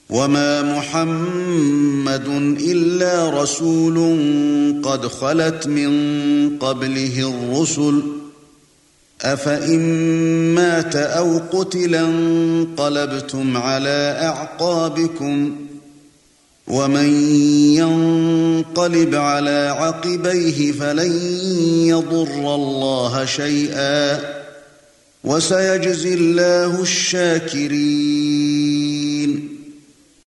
وما محمد إلا رسول قد خلت من قبله الرسل أفإن مات أو قتل انقلبتم على أعقابكم ومن ينقلب على عقبيه فلن يضر الله شيئا وسيجزي الله الشاكرين.